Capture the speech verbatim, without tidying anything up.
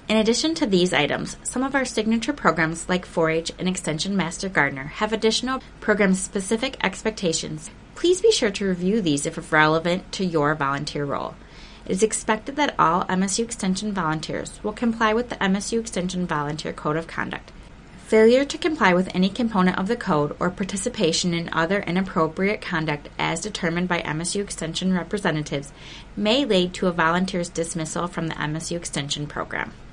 In addition to these items, some of our signature programs like four H and Extension Master Gardener have additional program-specific expectations. Please be sure to review these if relevant to your volunteer role. It is expected that all M S U Extension volunteers will comply with the M S U Extension Volunteer Code of Conduct. Failure to comply with any component of the code or participation in other inappropriate conduct as determined by M S U Extension representatives may lead to a volunteer's dismissal from the M S U Extension program.